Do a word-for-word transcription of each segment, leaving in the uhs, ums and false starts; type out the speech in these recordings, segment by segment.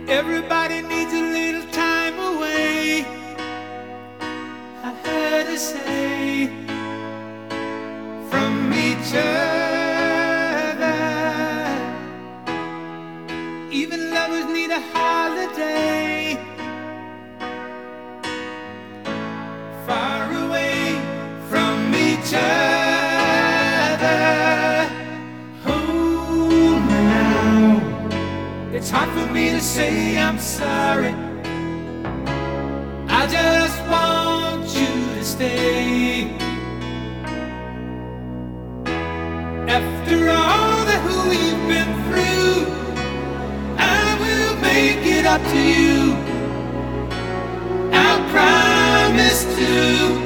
Everybody needs a little time away, I heard her say, from each other. Even lovers need a holiday, far away from each other. Oh, now it's hard for me to say I'm sorry. I just want you to stay. After all that we've been through, I will make it up to you, I promise to.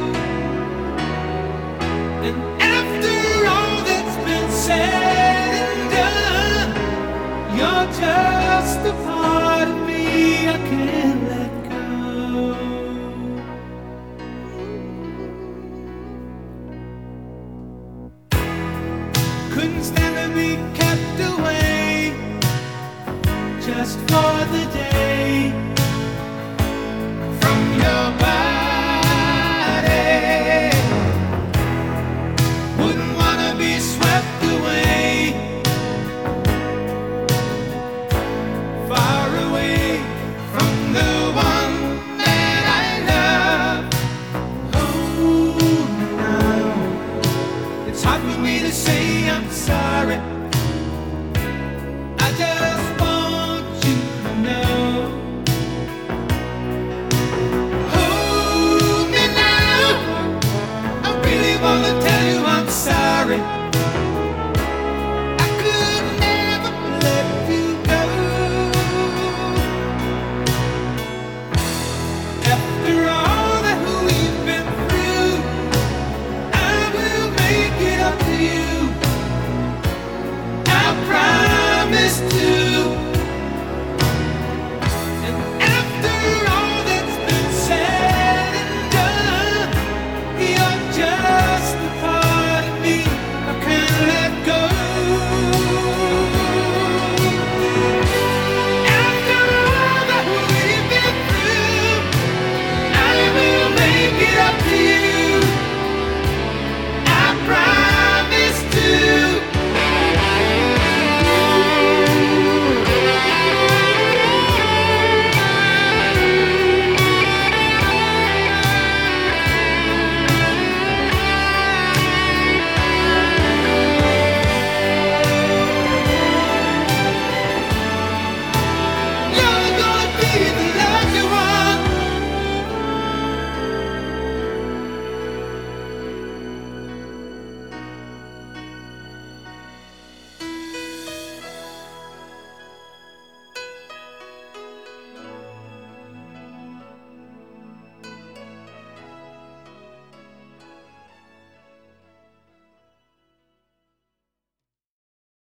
And after all that's been said and done, you're just a part of me I can't let go. Couldn't stand to be kept away just for the day from your body. Wouldn't wanna be swept away, far away from the one that I love. Oh, now it's hard for me to say I'm sorry. I just want you to know. Hold me now, I really wanna tell you I'm sorry.